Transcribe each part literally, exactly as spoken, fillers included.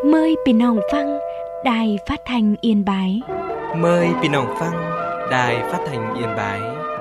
Mờiพี่น้องฟังĐài Phát thanh Yên Bái. Mời พี่น้องฟัง Đài Phát thanh Yên Bái.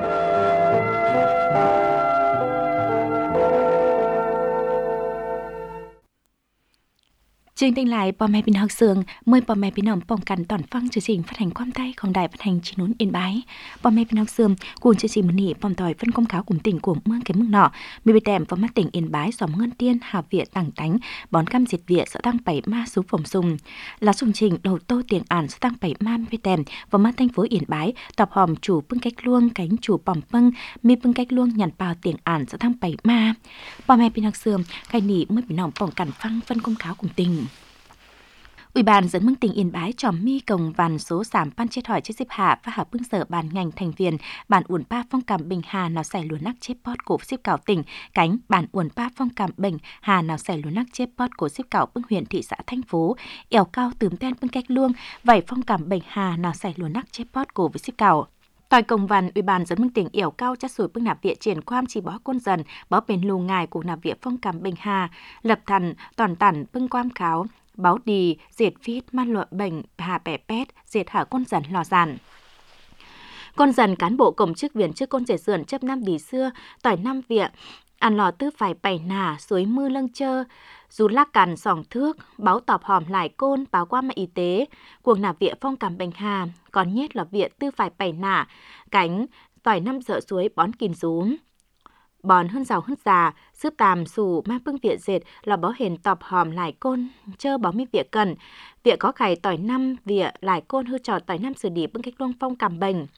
Chương trình lạiพ่อแม่พี่น้องเสืองเมื่อพ่อแม่พี่น้องป้องกันตอนฟังchương trình phát hành quang tayของđài phát hành Chi Nhún Yên Bái. พ่อแม่พี่น้องเสืองcuồng chương trìnhมื้อนี้ป้อมต่อยphân công cáo cùng tỉnh của mương cái mương nọ, mi bị đệm vào mắt tỉnh Yên Bái xóm Ngân Tiên, Hà Việt Tảng Tánh, bón cam diệt Việt sẽ tăng bảy ma số phòng sùng. Là sùng trình đầu tô tiền ản sẽ tăng bảy ma mi bị đệm vào mắt thành phố Yên Bái, tập hòm chủ bưng cách luông cánh chủ bỏng bưng, mi bưng cách luông nhàn bào tiền ản sẽ tăng bảy ma. พ่อแม่พี่น้องเสืองใครหนีเมื่อพี่น้องป้องกันฟังphân công cáo cùng tỉnh. Ủy ban dẫn mương tỉnh Yên Bái tròm mi cổng vàn số sảm pan chết hỏi chết xếp hạ và hạ bưng sở bàn ngành thành viên bản uẩn pa phong cảm bình hà nào xài lúa nắc chết pot cổ xếp cảo tỉnh cánh bản uẩn pa phong cảm bình hà nào xài lúa nắc chết pot cổ xếp cảo bưng huyện thị xã thành phố ẻo cao tường ten bưng cách luông vảy phong cảm bình hà nào xài lúa nắc chết pot cổ với xếp cảo. Tòi công văn Ủy ban dẫn mương tỉnh ẻo cao chát sủi bưng nạp viện triển khoam chỉ bó côn dần bó bền lù ngài của nạp viện phong cảm bình hà lập thần toàn tản bưng quam kháo báo đi, diệt phít, man lội bệnh, hà bẻ pét, diệt hở con dần lò giàn. Con dần cán bộ công chức viên chức con rể dườn chấp năm đi xưa, tỏi năm viện, ăn lò tư phải bày nà, suối mưa lâng chơ, dù lắc cằn sòng thước, báo tọp hòm lại côn, báo qua mạng y tế, cuồng nà viện phong cảm bệnh hà, còn nhất là viện tư phải bày nà, cánh, tỏi năm dợ suối bón kìn rúm. Bòn hơn giàu hơn già, sướp tàm sù mang bưng viện dệt là bó hền tọp hòm lại côn, chơ bó mi viện cần. Viện có khải tỏi năm, viện lại côn hư trò tỏi năm xử đi bưng cách luông phong cảm bệnh.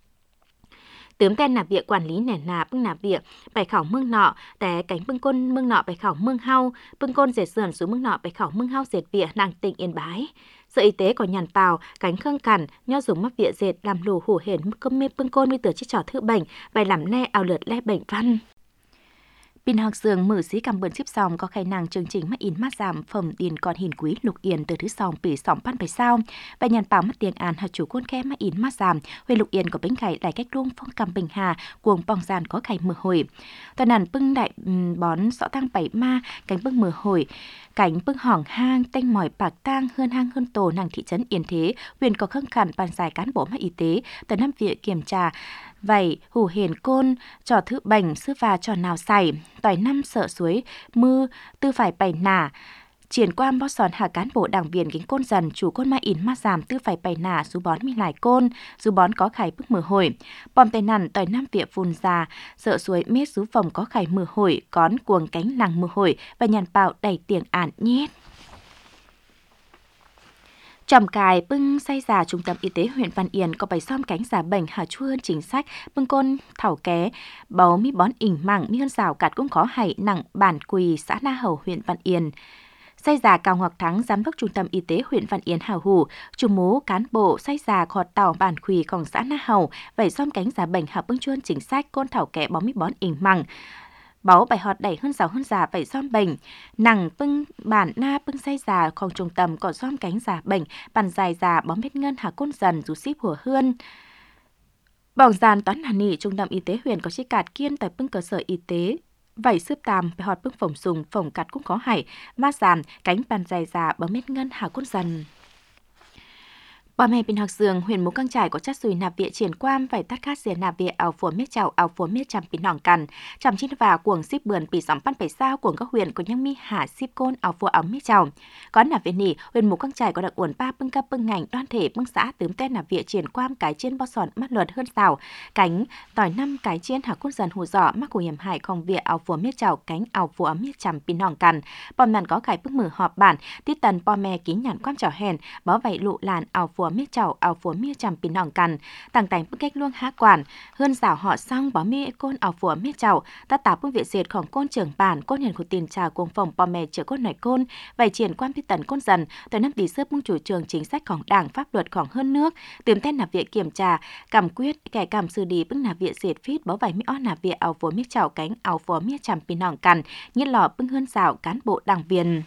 Tướm tên là viện quản lý nẻ nà bưng nà viện, bài khảo mương nọ, té cánh bưng côn mương nọ bài khảo mương hau, bưng côn dệt sườn xuống mương nọ bài khảo mương hau dệt viện nàng tỉnh Yên Bái. Sở y tế có nhàn bào, cánh khâng cằn, nho dùng mắc viện dệt làm lù hủ hển cơm mê bưng côn với tửa chiếc trò thư bệnh, bài làm le ảo lượt le bệnh văn. Pin học sường mở xí cầm bẩn xếp sòng có khả năng chương trình mắt in mắt giảm phẩm điền còn hiền quý lục yên từ thứ sòng bị sòng pan phải sao và nhàn bảo mắt tiền an hạt chủ côn khe mắt in mắt giảm huyện lục yên có bánh khải lại cách luông phong cầm bình hà cuồng bong giàn có khải mưa hồi toàn nàn bưng đại bón sọ tăng bảy ma cánh bưng mưa hồi cảnh bưng hỏng hang tanh mỏi bạc tang hơn hang hơn tổ nàng thị trấn Yên Thế huyện có khâng khẩn bàn giải cán bộ mắt y tế tận năm viện kiểm tra vậy hủ hền côn trò thứ bành sư và trò nào xài tỏi năm sợ suối mưa tư phải bày nả triển quan bó sòn hạ cán bộ đảng viên gánh côn dần chủ côn ma in ma giảm tư phải bày nả dù bón mi lại côn dù bón có khải bức mưa hồi bom tay nằn tỏi năm viện phun già sợ suối mết rú phòng có khải mưa hồi cón cuồng cánh nàng mưa hồi và nhàn bạo đầy tiếng ản nhét. Trầm cài bưng say già trung tâm y tế huyện Văn Yên có bài xóm cánh giả bệnh hà chu hơn chính sách bưng côn thảo ké bấu mi bón ỉnh mảng mi hơn rào cạt cũng có hại nặng bản quỳ xã Na Hầu huyện Văn Yên. Say già Cao Ngọc Thắng giám đốc trung tâm y tế huyện Văn Yên hào hủ chủ mố cán bộ say già khọt tàu bản quỳของxã Na Hầu vậy xóm cánh giả bệnh hà bưng chuôn chính sách côn thảo ké bó mi bón ỉnh mảng báo bài họt đẩy hơn rào hơn già vậy xóm bệnh nặng bưng bản na bưng say già không trung tâm còn xóm cánh già bệnh bàn dài già bóm hết ngân hà côn dần rú xíp hùa hươn bỏng giàn toán hà nỉ trung tâm y tế huyện có chi cạt kiên tại bưng cơ sở y tế vậy xướp tàm bài họt bưng phòng sùng phòng cạt cũng có hải ma giàn cánh bàn dài già bóm hết ngân hà côn dần. Bà mẹ bên học sường huyện Mù Căng Chải có chất sùi nạp viện triển quan phải tắt khát diệt nạp viện ảo phủa miết chảo ảo phủa miết chằm pin hỏng cằn chằm chín và cuồng ship bườn bị sắm pan phải sao cuồng các huyện có nhang mi hà ship côn ảo phủa ảo miết chảo có nạp viện nỉ huyện Mù Căng Chải có đặc uẩn ba bưng ca bưng ngành đoan thể bưng xã tướm tên nạp viện triển quan cái trên bó sòn mắt luật hơn xào cánh tỏi năm cái trên hạ côn dần hù dọ mắc của hiểm hại không viện ảo phủa miết chảo cánh ảo phủa miết chằm pin hỏng cằn bom nàn có khải bức mở họp bản tiết tần po mè kín nhàn quan trò hèn bó vậy lụ làn ảo phủa miết chảo ảo phủa mía chằm pin hỏng cằn tàng tành bức cách luông há quản hơn rào họ xong bó mía côn ảo phủa mía chảo ta tả bức viện diệtของcôn trưởng bản côn hiền của tiền trà cuồng phòng po mè chữa côn nảy côn vậy triển quan phi tần côn dần tới năm tỷ xếp bung chủ trương chính sáchของđảng pháp luậtของhơn nước tìm tên nạp viện kiểm tra cảm quyết kẻ cảm xử lý bức nạp viện diệt phít bó vài mi ó nạp viện ảo phủa mía chảo cánh ảo phủa mía chằm pin hỏng cằn nhất lò bưng hơn rào cán bộ đảng viên.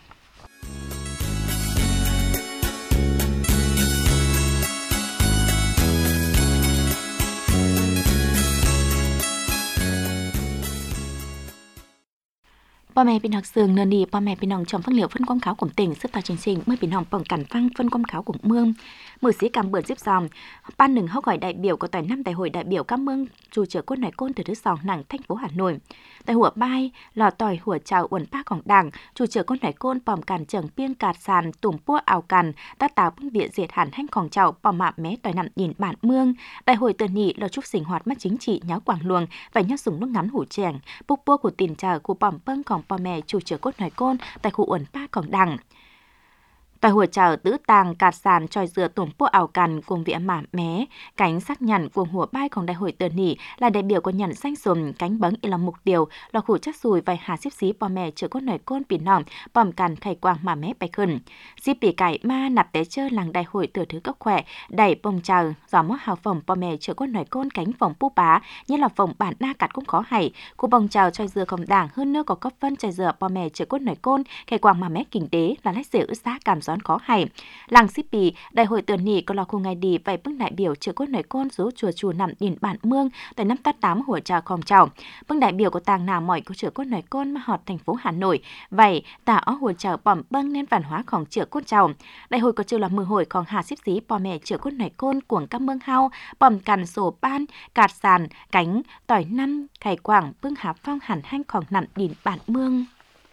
พ่อแม่พี่น้องเสืองเนินดีพ่อแม่พี่น้องชมฟังเหลียวphân quang kháo của tỉnh sức tao chính trình mớiพี่น้องป้องกันฟังphân quang kháo của mương mười sĩ cầm bươn xếp dòng banหนึ่งเขาgọi đại biểu của toàn năm đại hội đại biểu các mương chủ trở côn này côn từ thứ sòng nặng thành phố Hà Nội tại hùa bay lò tỏi hùa chào uẩn paของđảng chủ trở côn này côn pòm cản trưởng piên cạt sàn tủm pua ảo cằn ta táo bưng viện diệt hẳn hanhของchào pòm mạ mé tỏi nằm nhìn bản mương đại hội tờ nhị là chúc sinh hoạt mắt chính trị nháo quảng luồng và nhắc súng nước ngắn hủ chèng bốc pua của tiền chờ của pòm bưngของพ่อแม่chủ trở côn này côn tại khu uẩn paของđảng tại hội chào tứ tàng cạt sàn tròi dừa tủm pua ảo cằn cùng vỉa mả mé cánh sắc nhằn cùng hùa bayของđại hội tờ nỉ là đại biểu của nhằn xanh sùm cánh bấng là mục tiêu là khu chắc sùi vài hà xếp xí bò mẹ chữa cốt nổi côn pỉ nòng bòm cằn thầy quang mà mé bay khẩn xí pỉ cải ma nạp té chơ làng đại hội tờ thứ cấp khỏe đẩy bông chào gió mót hào phòng bò mẹ chữa cốt nổi côn cánh phòng pu bá như là phòng bản na cắt cũng khó hay khu bông chào tròi dừaของđảng hơn nữa có cấp phân tròi dừa bò mẹ chữa cốt nổi côn thầy quang mà mé kinh tế là lách dẻo giá cảm gión khó hay làng xí pì đại hội tờ nỉ có là khu ngày đi vậy bưng đại biểu chữa cốt nổi côn số chùa chùa nằm điển bản mương tại năm tát tám hùa trà khom chào bưng đại biểu của tàng nào mọi của chữa cốt nổi côn mà họt thành phố Hà Nội vậy tà ó hùa chào bỏm bưng nên văn hóaของchữa cốt chào đại hội có chữ là mười hộiของhà xíp xí bò mẹ chữa cốt nổi côn cuồng các mương hao bỏm cằn sổ ban cạt sàn cánh tỏi năm thầy quảng bưng hà phong hẳn hanhของnằm điển bản mương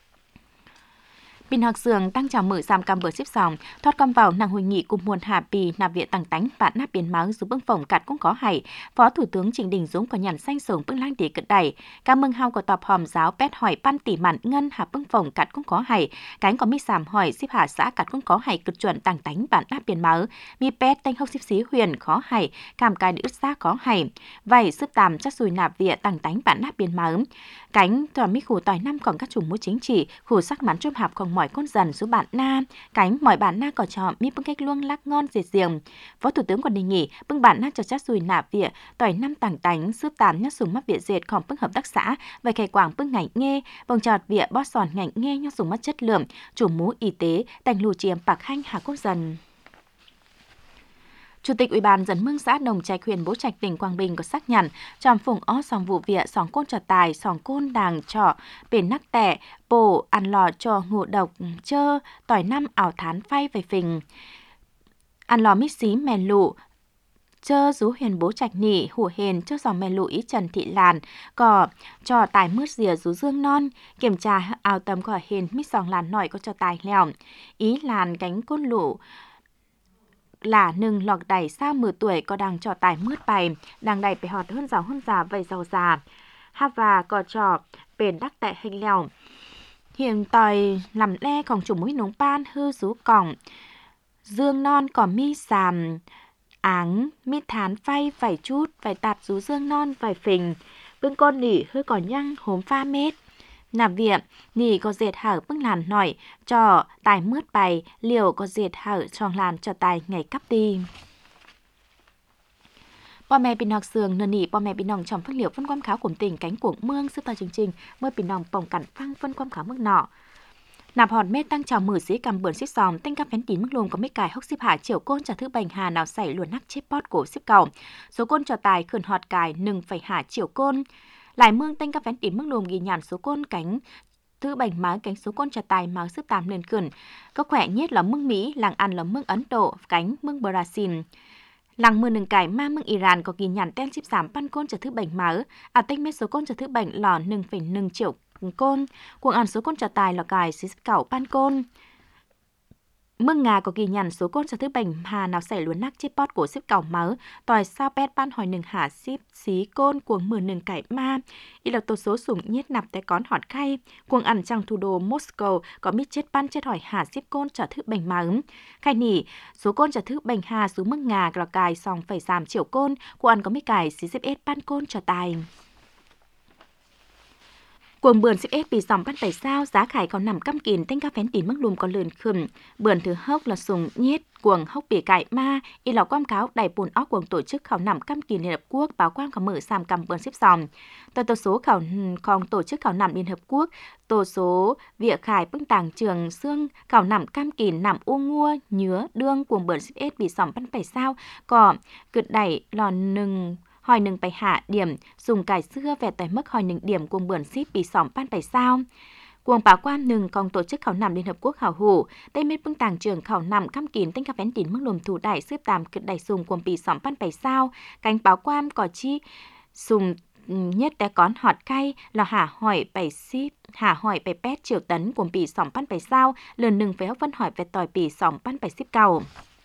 Bình học sường tăng chào mở giảm cầm bờ xếp sòng, thoát cầm vào nàng hội nghị cùng muôn hạ bì nạp viện tăng tánh bạn nạp biến máu giúp bưng phòng cắt cũng có hay. Phó Thủ tướng Trịnh Đình Dũng có nhằn xanh sổng bưng lang để cất đẩy. Cảm ơn hao của tọp hòm giáo pét hỏi pan tỉ mặn ngân hạ bưng phòng cắt cũng có hay. Cánh có mi sàm hỏi xếp hạ xã cắt cũng có hay cực chuẩn tăng tánh bạn nạp biến máu. Mi pét tanh hốc xếp xí huyền khó hay, cảm cài nữ xa có hay. Vậy sức tàm chắc xùi nạp viện tăng tánh bạn nạp biến máu. Cánh tòa mi khủ tỏi năm còn các chủ múa chính trị, khủ sắc mắn chôm hạp còn mỏi con dần số bạn na, cánh mọi bạn na có cho mi bưng cách luông lắc ngon diệt diềng. Phó Thủ tướng còn đề nghị bưng bạn na cho chắc xùi nạp vỉa tỏi năm tàng tánh giúp tàm nhắc sùng mắt vỉa diệtของbưng hợp tác xã và khai quảng bưng ngành nghe vòng trọt vỉa bót sòn ngành nghe nhắc sùng mắt chất lượng chủ múa y tế tành lù chiếm bạc hanh hà quốc dần. Chủ tịch Ủy ban dân mương xã Đồng Trạch huyện Bố Trạch tỉnh Quảng Bình có xác nhận trong phùng ó sòng vụ vỉa sòng côn trò tài sòng côn đàng trọ bền nắc tẻ bổ ăn lò cho ngộ độc chơ tỏi năm ảo thán phay về phình ăn lò mít xí mèn lụ chơ rú huyền Bố Trạch nỉ hủ hền chơ dòng mèn lụ ý Trần Thị Làn có trò tài mướt rìa rú dương non kiểm tra ảo tầm có hền mít sòng làn nổi có trò tài lèo ý làn cánh côn lụ là nừng lọt đẩy sao mười tuổi có đang trò tài mướt bày đang đẩy phải họt hơn giàu hơn già vậy giàu già ha và có trò bền đắc tại hình lèo hiện tòi làm le còn chủ mũi núng pan hư rú còng dương non có mi sàm áng mi thán phay vài chút vài tạt rú dương non vài phình bưng con nỉ hư có nhăng hốm pha mết nạp viện nỉ có dệt hở bưng làn nổi cho tài mướt bày liều có dệt hở tròn làn cho tài ngày cắp đi bò mẹ bình học sường nền nỉ bò mẹ bình học trong phân liệu phân quam kháo của tỉnh cánh cuồng mương sức tao chương trình mới bình học bỏng cản phăng phân quam kháo mức nọ nạp hòn mê tăng chào mở dĩ cầm bươn xếp xòm tinh cắp phén tín mức lùm có mấy cài hốc xếp hạ chiều côn trả thứ bành hà nào xảy luồn nắc chếp bót cổ xếp cầu số côn cho tài khẩn họt cài nừng phải hạ chiều côn lại mương tanh các phén tín mức lùm ghi nhàn số côn cánh thứ bành má cánh số côn trà tài máu sức tàm lên khẩn có khỏe nhất là mương Mỹ làng ăn là mương Ấn Độ cánh mương Brazil làng mương nừng cải ma mương Iran có ghi nhàn ten chip giảm pan côn trà thứ bành máu à tanh mét số côn trà thứ bành lò nừng phải nừng triệu côn cuồng ăn số côn trà tài là cài xí cảo pan côn mương Nga có ghi nhận số côn trà thứ bành hà nào xảy luồn nắc chếp bót của xếp cảo máu tòi sao pet ban hỏi nừng hạ xíp xí côn cuồng mười nừng cải ma y là tổ số sủng nhiết nạp té cón họt khay cuồng ăn trong thủ đô Moscow có mít chết ban chết hỏi hạ xíp côn trà thứ bành máu khai nỉ số côn trà thứ bành hà xuống mương Nga là cài sòng phải giảm triệu côn cuồng ăn có mít cài xí xếp ết ban côn trà tài cuồng bươn xếp ép bị dòng bắt tại sao giá khải còn nằm căm kìn tên ca phén tín mức lùm có lườn khửm bươn thứ hốc là sùng nhiết cuồng hốc bị cải ma y lò quam cáo đẩy bùn óc cuồng tổ chức khảo nằm căm kìn Liên Hợp Quốc báo quang khảo mở sàm cầm bươn xếp dòng tờ tổ số khảo còn tổ chức khảo nằm Liên Hợp Quốc tổ số vịa khải bưng tàng trường xương khảo nằm cam kìn nằm u ngua nhứa đương cuồng bươn xếp ép bị dòng bắt tại sao có cực đẩy lò nừng hỏi nừng bài hạ điểm dùng cải xưa về tại mức hỏi nừng điểm cùng bươn ship bị sỏm ban tại sao Cuồng Bảo Quang Nừng còn tổ chức khảo nằm Liên Hợp Quốc khảo hủ, Tây Miết Bưng Tàng trường khảo nằm căm kín tinh các vén tín mức lùm thủ đại xếp tàm cực đại sùng cuồng bì sỏm pan bảy sao, cánh Bảo Quang có chi sùng nhất té cón họt cay là hả hỏi bảy ship hả hỏi bảy pét triệu tấn cuồng bì sỏm pan bảy sao, lần nừng phải hốc vân hỏi về tỏi bì sỏm pan bảy ship cầu.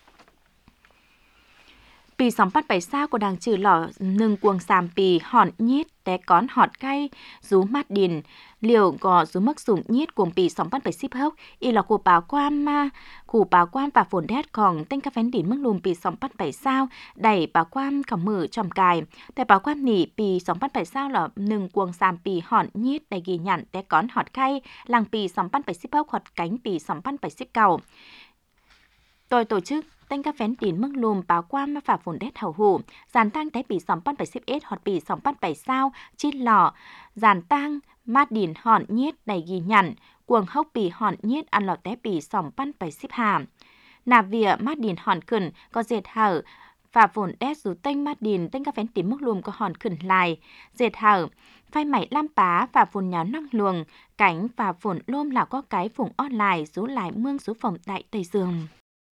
Pì sóng bắt bảy sao của đàng trừ lỏ nừng cuồng sàm pì hòn nhít té cón họt cay rú mát điền liều gò rú mức sủng nhít cuồng pì sóng bắt bảy ship hốc y là của báo quan ma của báo quan và phồn đét còn tên các phén đỉnh mức lùm pì sóng bắt bảy sao đẩy báo quan khổng mở tròm cài tại báo quan nỉ pì sóng bắt bảy sao là nừng cuồng sàm pì hòn nhít đầy ghi nhận té cón họt cay làng pì sóng bắt bảy ship hốc họt cánh pì sóng bắt bảy ship cầu. Tôi tổ chức tên các phén tín mức lùm báo quan mà phả phồn đét hầu hủ, giàn tăng té bì sóng pan bảy ship ết hoặc bì sóng pan bảy sao, chít lò, giàn tăng mát đỉn hòn nhiết đầy ghi nhận, cuồng hốc bì hòn nhiết ăn lò té bì sóng pan bảy ship hàm. Nà vỉa mát đỉn hòn khẩn có dệt hở, phả phồn đét rú tên mát đỉn tên các phén tín mức lùm có hòn khẩn lại, dệt hở, phai mảy lam pá và phồn nháo năng luồng, cánh và phồn lôm là có cái phùng on lại rú lại mương rú phòng đại Tây Dương.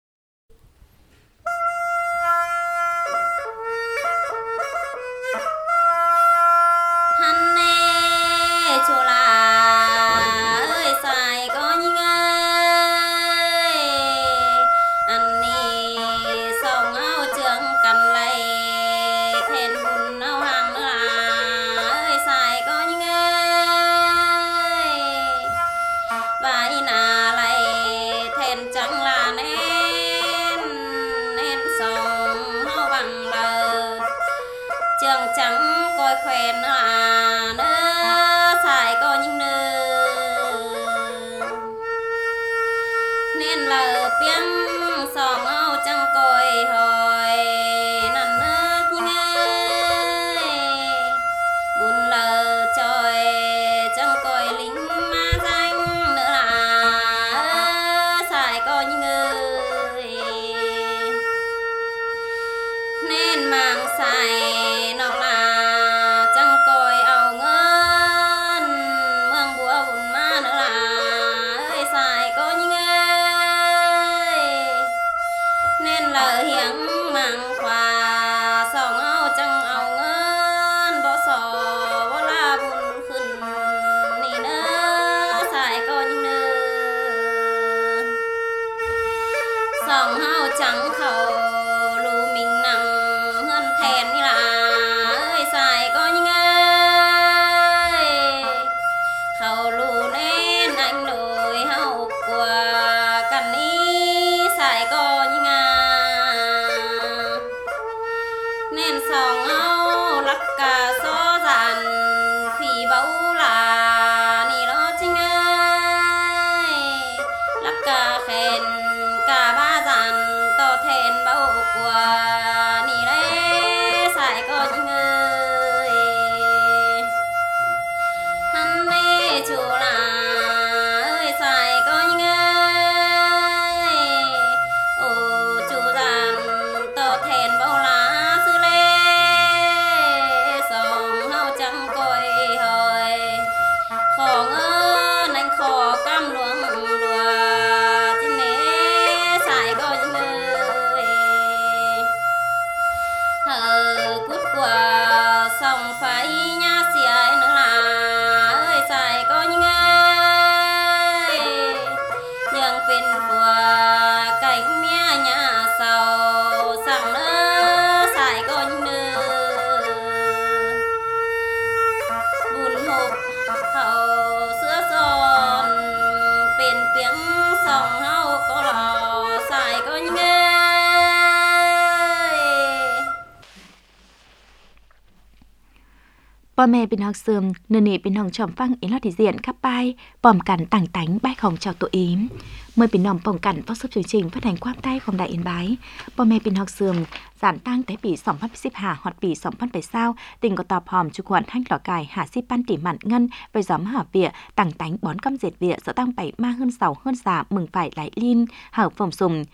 Bò mẹ bên học sườm, nửa nỉ bên hồng tròm phăng ý lo thị diện khắp bay, bòm cắn tảng tánh bay không chào tội ím. Mời bên nòng bỏng cắn phát xuất chương trình phát hành quam tay không đại yên bái. Bò mẹ bên học sườm, giản tăng tế bỉ sỏng phát ship hà hoặc bỉ sỏng phát bảy sao, tình có tọp hòm chụp huẩn thanh lỏ cải hạ ship pan tỉ mặn ngân, với gióm hả vịa, tảng tánh bón căm dệt vịa, sợ tăng bảy ma hơn sầu hơn giả mừng phải lại liên, hở phòng sùng.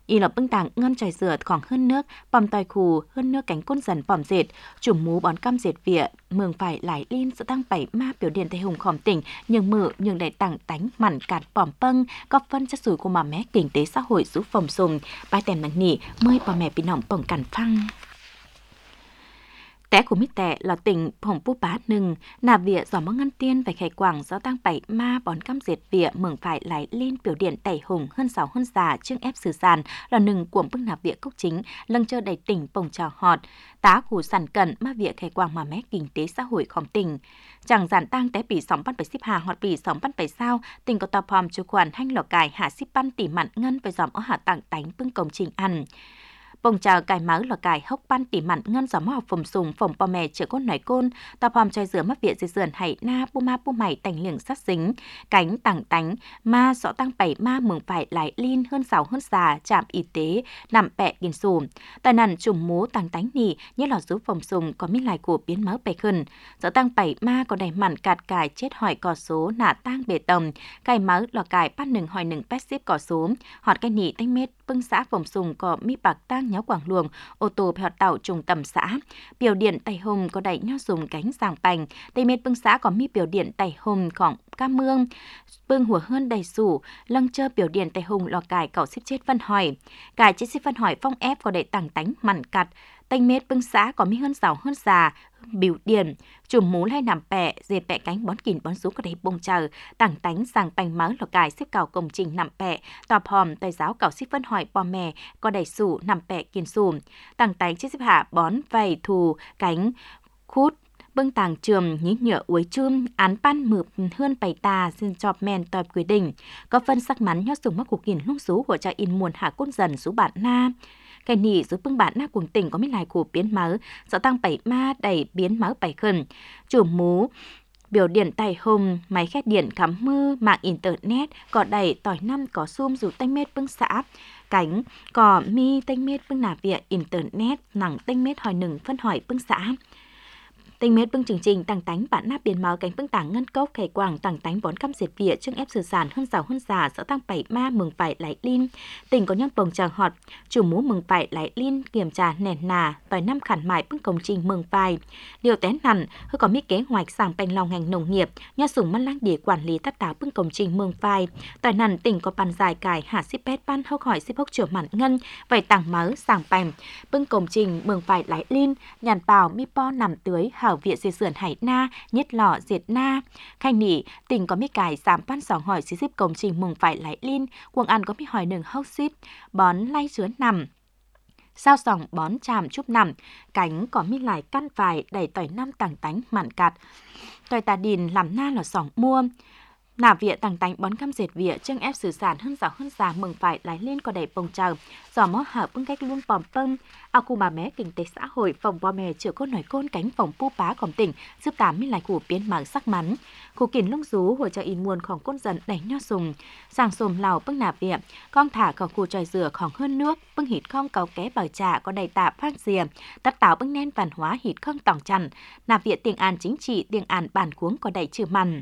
y lập bưng tàng ngân tròi rửa khoảng hơn nước bòm tòi khù hơn nước cánh côn dần bòm dệt chùm mú bón cam dệt vỉa mường phải lại liên sự tăng bảy ma biểu điện tây hùng khòm tỉnh nhưng mự nhưng đại tặng tánh mặn cạt bòm pâng góp phân chất rủi của mà mé kinh tế xã hội giúp phòng sùng bài tèm nắng nỉ mơi bà mẹ bị nọng bỏng cản phăng té của mít tẻ là tỉnh Phổng Pú Bá Nừng, nà vỉa gió mong ngân tiên và khải quảng do tăng bảy ma bón cam dệt vỉa mừng phải lại lên biểu điện tẩy hùng hơn sáu hơn già chương ép sử sàn là nừng của bưng nà vỉa cốc chính lâng chơi đầy tỉnh Phổng Trào Họt, tá khu sản cận ma vỉa khải quảng mà mé kinh tế xã hội khóm tỉnh. Chẳng giản tăng té bị sóng bắt phải ship hà hoặc bị sóng bắt phải sao, tỉnh có tòa phòm chủ quản hanh lò cải hạ ship ban tỉ mặn ngân phải dòm ở hạ tặng tánh bưng công trình ăn. Bông trà cài máu là cài hốc ban tỉ mặn ngân gió mò phồng sùng phồng po mè chữa côn nói côn tập hòm chơi rửa mắc viện dì dườn hãy na pu ma pu mày tành liệng sát dính cánh tảng tánh ma rõ tăng bảy ma mừng phải lại liên hơn sáu hơn già trạm y tế nằm bẹ kiên sùm tài nằn trùm mú tàng tánh nỉ như lò rú phồng sùng có mít lại của biến máu bẻ khẩn rõ tăng bảy ma có đầy mặn cạt cài chết hỏi cò số nả tang bể tầm cài máu lò cài bắt nừng hỏi nừng pet xếp cò số họt cái nỉ tanh mết bưng xã phồng sùng có mi bạc tang nháo quảng luồng ô tô họt tàu trùng tầm xã biểu điện tây hùng có đẩy nho dùng cánh giàng bành tây mết bưng xã có mi biểu điện tây hùng khoảng cam mương bưng hùa hơn đầy sủ lâng chơ biểu điện tây hùng lò cài cậu xếp chết phân hỏi cài chết xếp phân hỏi phong ép có đẩy tàng tánh mặn cặt tây mết bưng xã có mi hơn giàu hơn già biểu điện chùm mú hay nằm bẹ dệt bẹ cánh bón kìn bón rú có đầy bông chờ tảng tánh giàng bành máu lò cài xếp cào công trình nằm bẹ tọp hòm tây giáo cào xếp phân hỏi bò mè có đầy sủ nằm bẹ kiên sùm tảng tánh chết xếp hạ bón vầy thù cánh khút bưng tàng trường nhí nhựa uối chum án pan mượp hơn bày tà xin chọp men tòi quy định có phân sắc mắn nhót dùng mắc cuộc kìn lung xú của cha in muôn hạ côn dần xú bạn na cái nỉ dưới bưng bạn na cuồng tỉnh có mấy lại của biến máu sợ tăng bảy ma đẩy biến máu bảy khẩn chủ mú biểu điện tài hùng máy khét điện cắm mưa mạng internet có đẩy tỏi năm có zoom dù tanh mết bưng xã cánh có mi tanh mết bưng nà vỉa internet nặng tanh mết hỏi nừng phân hỏi bưng xã Tình mết bưng chương trình tàng tánh bản nắp biến máu cánh bưng tàng ngân cốc khải quảng tàng tánh bón cam diệt vỉa chương ép sử sản hơn giàu hơn già sợ tăng bảy ma mừng phải lại linh tình có nhắc bồng tràng họt chủ mú mừng phải lại linh kiểm tra nền nà tỏi năm khản mại bưng công trình mừng phải điều tén nằn hơi có mi kế hoạch sàng bành lòng ngành nông nghiệp nha sủng mắt lang để quản lý tất cả bưng công trình mừng phải tỏi nằn tình có bàn dài cài hạ ship pet ban hốc hỏi ship hốc chiều mặn ngân vậy tàng máu sàng bành bưng công trình mừng phải lại linh nhàn bào mi po nằm tưới hảo viện dì sườn hải na nhất lọ diệt na khai nỉ tỉnh có mi cải giảm ban sòng hỏi xí ship công trình mừng phải lại linh quần ăn có mi hỏi nừng hốc ship bón lay chứa nằm sao sòng bón chàm chúp nằm cánh có mi lại căn vải đẩy tỏi năm tàng tánh mặn cạt tỏi tà đìn làm na là sòng mua nà vỉa tàng tánh bón cam dệt vỉa chương ép sử sản hơn giàu hơn già mừng phải lại lên có đầy bông trào giò mó hở bưng cách luôn bòm pâng ao khu bà mé kinh tế xã hội phòng bò mè chữa côn nổi côn cánh phòng pu páของtỉnh giúp tám mươi lại của biến mạng sắc mắn khu kìn lung rú hỗ trợ in muônของcôn dần đẩy nho sùng sàng sồm lào bưng nà vỉa con thả có khu tròi rửaของhơn nước bưng hít không cầu ké bờ trà có đầy tạ phát rìa tất táo bưng nen văn hóa hít không tỏng chằn nà vỉa tiền an chính trị tiền an bản cuống có đầy trừ mặn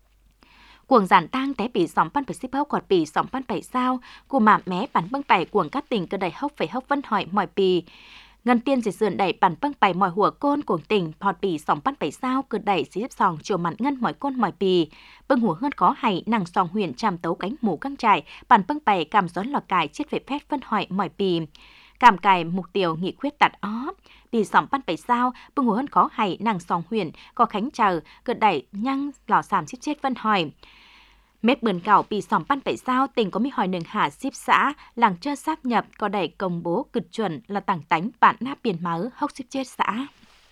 cuồng giản tang té bị sóng pan phải ship hốc quạt bị sóng pan phải sao của mà mé bản bưng bảy cuồng cát tỉnh cơ đầy hốc phải hốc vân hỏi mỏi pì ngân tiên dịch sườn đẩy bản bưng bảy mỏi hùa côn cuồng tỉnh phọt bị sóng pan phải sao cơ đẩy ship sòng chiều mặn ngân mỏi côn mỏi pì bưng hùa hơn có hay nàng sòng huyền tràm tấu cánh mũ căng trải bản bưng bảy cảm gión lò cài chết về phép vân hỏi mỏi pì cảm cài mục tiêu nghị quyết đặt ó bị sòng pan phải sao bưng hùa hơn có hay nàng sòng huyền có khánh chờ cơ đẩy nhăng lò sàm chết chết vân hỏi mét bườn cảo bị sòng pan phải sao tỉnh có mi hỏi nừng hạ ship xã làng chơ sáp nhập có đẩy công bố cực chuẩn là tảng tánh bạn náp biển máu hốc ship chết xã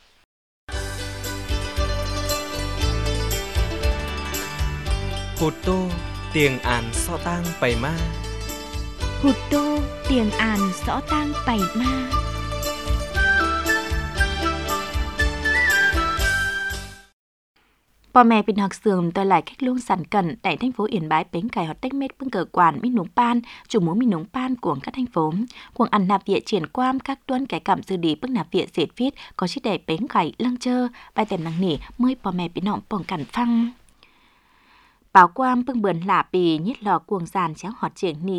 Hụt tô tiền án so tang bảy ma hụt tô tiền án so tang bảy ma Bò mẹ bình học sườn tôi lại cách luôn sản cẩn tại thành phố Yên Bái bến cải hoạt tách mết bưng cờ quản mi núng pan chủ múa mi núng pan của các thành phố cuồng ăn nạp viện triển quam các tuân cái cảm dư đi bưng nạp viện dệt viết có chiếc đề bến cải lăng chơ bài tèm năng nỉ mới bò mẹ bình nọng bỏng cẩn phăng báo quam bưng bườn lả bì nhít lò cuồng giàn chéo họt triển nỉ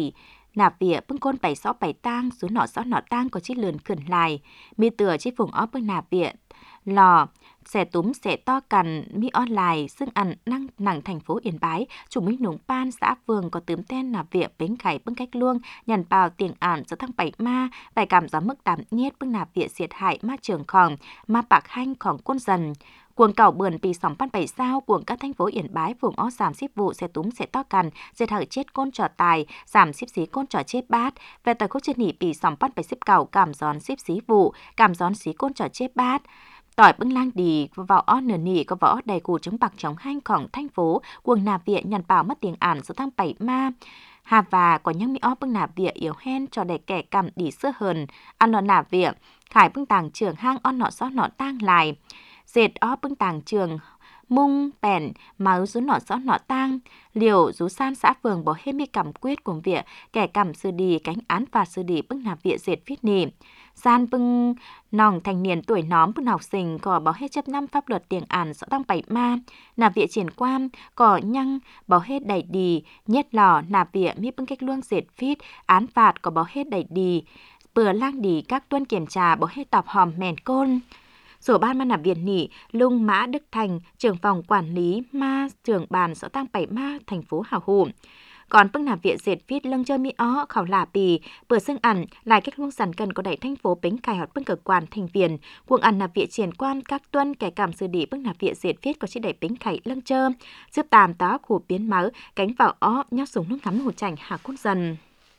nạp vía bưng côn bảy xó bảy tang xuống nọ xó nọ tang có chi lườn khẩn lại mi tựa chi phùng ó bưng nạp vía lò xẻ túm xẻ to cằn mi on lại xưng ăn năng nặng thành phố Yên Bái chủ minh nùng pan xã phường có tướm tên nạp vía bến khải bưng cách luông nhằn bào tiền ản giữa thăng bảy ma vài cảm gió mức tám nhiết bưng nạp vía diệt hại ma trường khòng ma bạc hanh khòng côn dần cuồng cẩu bườnปีsóng pan bảy sao cuồng các thành phố Yên Bái vùng ó giảm ship vụ xe túm xe to cằn diệt hại chết côn trò tài giảm ship xí côn trò chết bát về tại khúc trên nỉปีsóng pan bảy ship cẩu cảm gión ship xí vụ cảm gión xí côn trò chết bát tỏi bưng lang đi vào ó nửa nỉ có võ đầy cù chống bạc chống hanhของthành phố cuồng nạp vía nhằn bảo mất tiền ản số thăng bảy ma hà và có những mỹ ó bưng nạp vía yếu hen cho để kẻ cầm đi sơ hờn ăn lò nạp vía khải bưng tàng trường hang on nọ xó nọ tang lại dệt ó bưng tàng trường mung bèn máu rú nọ xó nọ tang liều rú san xã phường bỏ hết mi cầm quyết cùng vía kẻ cầm sư đi cánh án và sư đi bưng nạp vía dệt viết nỉ san bưng nòng thanh niên tuổi nóm bưng học sinh có bảo hết chấp năm pháp luật tiền ản rõ tăng bảy ma nạp viện triển quan có nhăng bảo hết đầy đi nhất lò nạp viện mi bưng cách luông dệt viết án phạt có bảo hết đầy đi bừa lang đi các tuân kiểm tra bảo hết tọp hòm mèn côn sổ ban ma nạp viện nỉ lung mã đức thành trưởng phòng quản lý ma trưởng bàn rõ tăng bảy ma thành phố hào hủ còn bưng nạp viện dệt viết lưng chơi mi ó khảo lả pì bữa xưng ẩn lại cách luông sẵn cần có đẩy thành phố bến cài hoạt bưng cơ quan thành viên cuồng ẩn nạp viện triển quan các tuân kẻ cảm sư đi bưng nạp viện dệt viết có chỉ đẩy bến cài lưng chơ giúp tàm tá khu biến máu cánh vào ó nhót súng nước ngắm hồ chảnh hạ cốt dần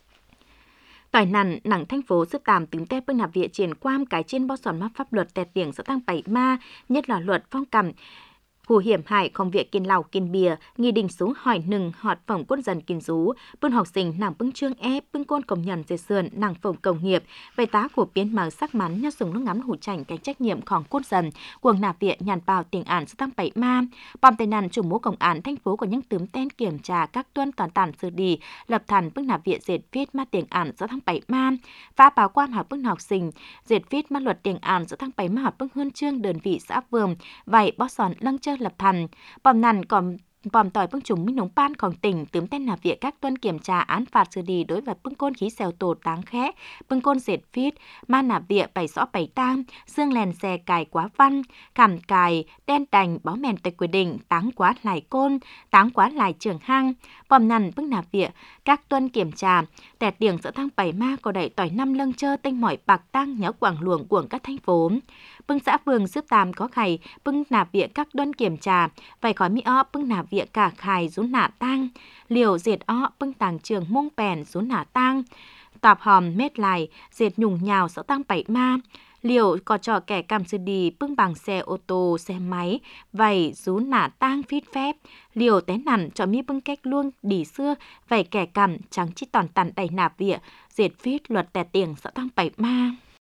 tỏi nằn nặng thành phố giúp tàm tính tép bưng nạp viện triển quan cái trên bao sòn mắc pháp luật tẹt tiếng sẽ tăng bảy ma nhất là luật phong cầm hù hiểm hại không việc kiên lào kiên bìa nghi đình xuống hỏi nừng họt phỏng côn dần kiên rú bưng học sinh nàng bưng trương ép bưng côn công nhận dây sườn nàng phỏng công nghiệp về tá của biến màu sắc mắn nhát súng nước ngắm hủ chảnh cái trách nhiệmของcôn dần cuồng nạp viện nhàn bào tiền ản sẽ tăng bảy ma bom tây nàn chủ mũ công án thành phố có những tướm tên kiểm tra các tuân toàn tản sư đi lập thành bưng nạp viện dệt viết ma tiền ản sẽ tăng bảy ma phá báo quan học bưng học sinh dệt viết ma luật tiền ản sẽ tăng bảy ma học bưng huân chương đơn vị xã vườn vậy bó sòn lăng chơi lập thành bom nằn còn bom tỏi bưng chúng minh nóng panของtỉnh tướm tên nạp viện các tuân kiểm tra án phạt xử lý đối với bưng côn khí xèo tổ táng khẽ bưng côn dệt phít ma nạp viện bảy rõ bảy tang xương lèn xe cài quá văn khảm cài đen đành bó mèn tịch quy định táng quá lại côn táng quá lại trường hang bom nằn bưng nạp viện các tuân kiểm tra tẹt điểm giữa thang bảy ma có đẩy tỏi năm lưng chơ tinh mỏi bạc tăng nhớ quảng luồng cuồng các thành phố bưng xã phường giúp tàm có khải bưng nạp viện các tuân kiểm tra vài khói mi ó bưng nạp viện cả khải rú nạ tang liều dệt ó bưng tàng trường mông bèn rú nạ tang tọp hòm mết lại dệt nhùng nhào sợ tăng bảy ma liều có trò kẻ cầm sư đi bưng bằng xe ô tô xe máy vầy rú nạ tang phít phép liều té nằn cho mi bưng cách luông đỉ xưa vầy kẻ cầm trắng chi toàn tàn đầy nạp viện dệt phít luật tè tiền sợ tăng bảy ma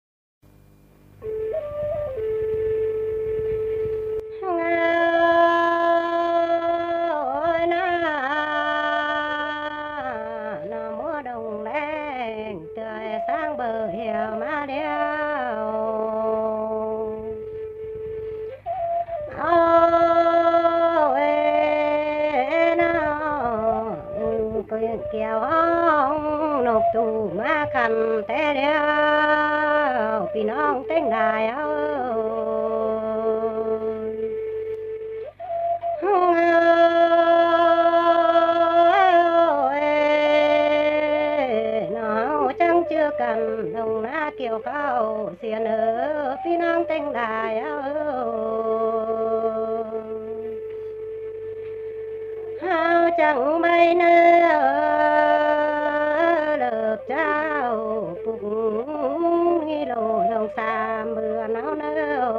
kéo nộp tù ma khăn té đeo vì nó tên đài ơi nó chẳng chưa cần đồng na kiều khao xiên ở vì nó tên đài ơi hao chẳng bay nữa lợp trao cũng nghi lộ lòng xa mưa náo nơ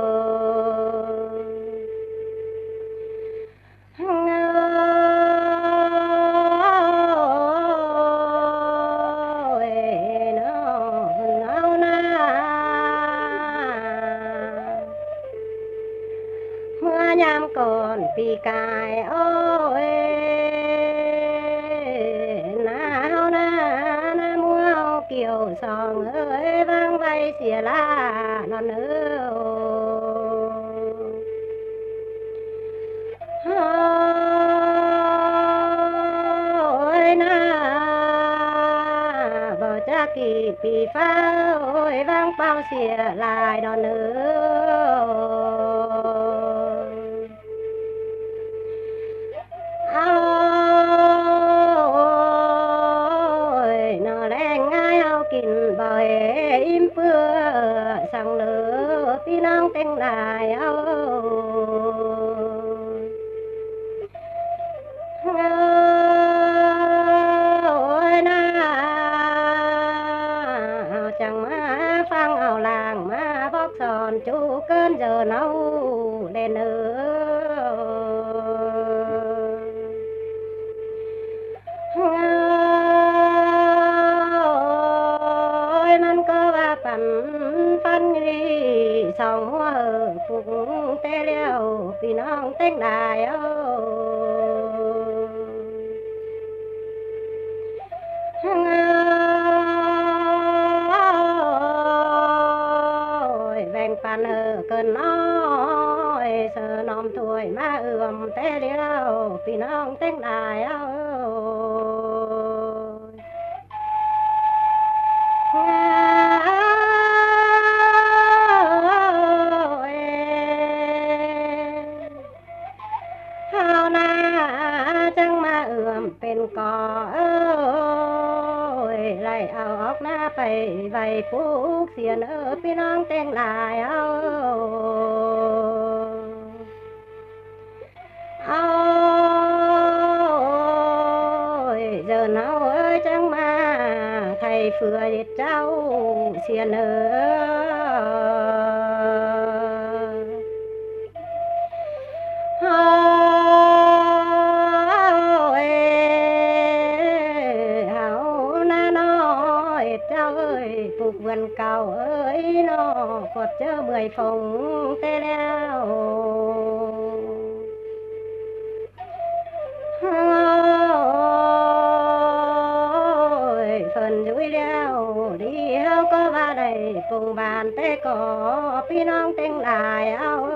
nhám còn vì cài ôi nào na na mua kiều sòng ơi vang vay xìa la non ơi ôi na kỳ bị phá ôi vang bao xìa lại đòn nữa ôi nó đen ngay ao kín bờ im mưa sang lửa phi nắng tên lại ôi ôi na chẳng má phang ao làng má bóc sòn chú cơn giờ nấu lên nữa ôiมันก็ว่าปั่นฟันรีสองหัวphụcเตเลี้ยวพี่น้องเต้งได้โอ้แบ่งปันเออเกินน้อยเสอนอมถ้วยมาเอื่อมเตเลี้ยวพี่น้องเต้งได้โอ้เป็นก่อเอ้ยไล่เอาออกหน้าไปไว้ปลูกเสียนเออพี่น้องเต้งลายเอาเอาเดินเอาเอ้ยจังมาไทยเฟื่อเด็ดเจ้าเสียนเออphục vườn cầu ơi nó quật chớ mười phòng tê leo ôi phần dưới leo đi hao có ba đầy cùng bàn tê có pi nong tên lại ao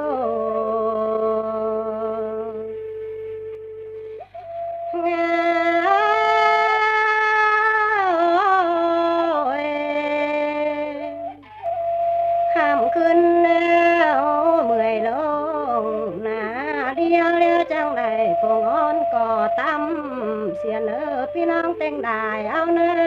ขึ้นแล้วเมื่อยลงหน้าเดียวเลี้ยวจังไดพงอ้อนก่อตั้มเสียเนอพี่น้องเต้งได้เอาเนอ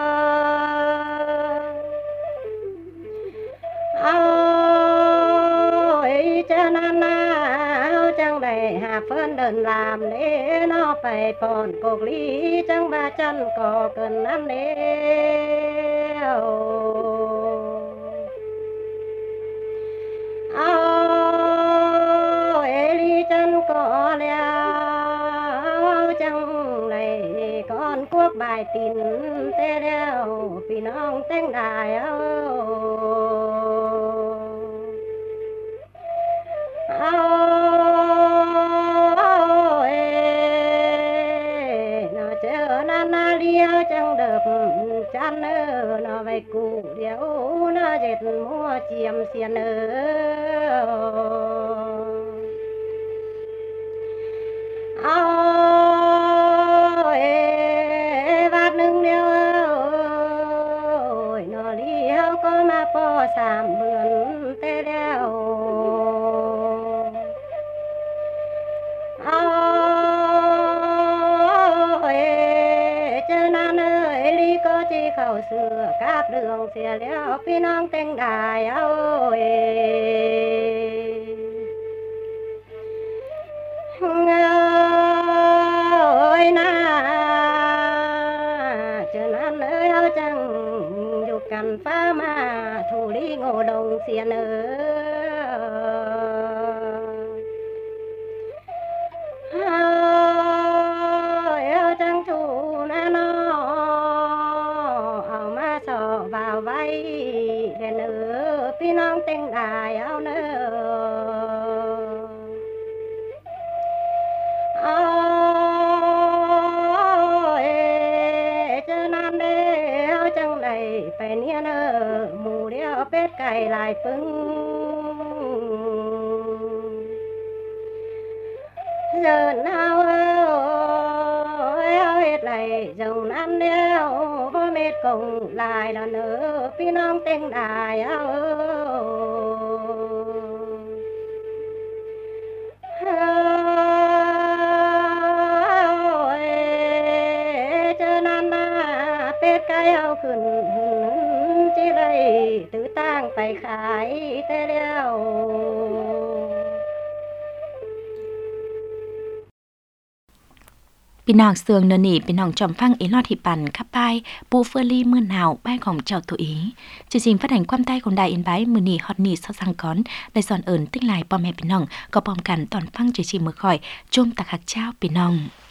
เอาไอ้เจ้านานาเอาจังไดหาเพิ่นเดินลามเด้นอไปปอนกกลีจังบาจันก่อเกินนั้นเด้เอาเอลีจันก็แล้วจังไรก่อนกวกบายตินเตแล้วพี่น้องเต้งได้เอาเอาเอน่าเจอนานาเดียวจังเดิบจันเออน่าไว้กูเดียวน่าเจ็ดมัวเจียมเสียเนอเอาเอวัดหนึ่งเดียวนอเลี้ยวก็มาปอสามเบือนเตะแล้วเอาเอเจอนาเนยลีก็จีเข้าเสือกาบเรื่องเสียแล้วพี่น้องเต้งได้เอาเอเงยนาเจอนั้นเอ้ยเอาจังอยู่กันฟ้ามาถูลีโง่ดงเสียเนอเอาจังถูนะนอเอามาสอบ่าวไว้เด่นเออพี่น้องเต้งได้เอาเนอเอาเอเจอนั้นเด้เอาจังไดไปเนี่ยเนอหมูเดียวเป็ดไก่ลายปึ้งเดินเอาเอาเฮ็ดไรจังนั้นเดียวพ่อแเม็ดกงลายละเนอพี่น้องเต็งได้เอาเจอนานาเป็ดไก่เอาขึ้นจิเลยตื้อตั้งไปขายแต่แล้วพี่น้องเสืองเนนี่พี่น้องจอมฟังเอลอดที่ปันขับไปปูเฟอร์รี่มือหนาวบ้านของเจ้าตัวเองจริงๆphát hànhความใต้ของไดอินไบมือนี่ฮอตนี่ซอสังก้อนในสอนเอิญติ้งลายปอมแม่พี่น้องก็ปอมกันตอนฟังจริงๆมือคอยจุ่มตะคักเจ้าพี่น้อง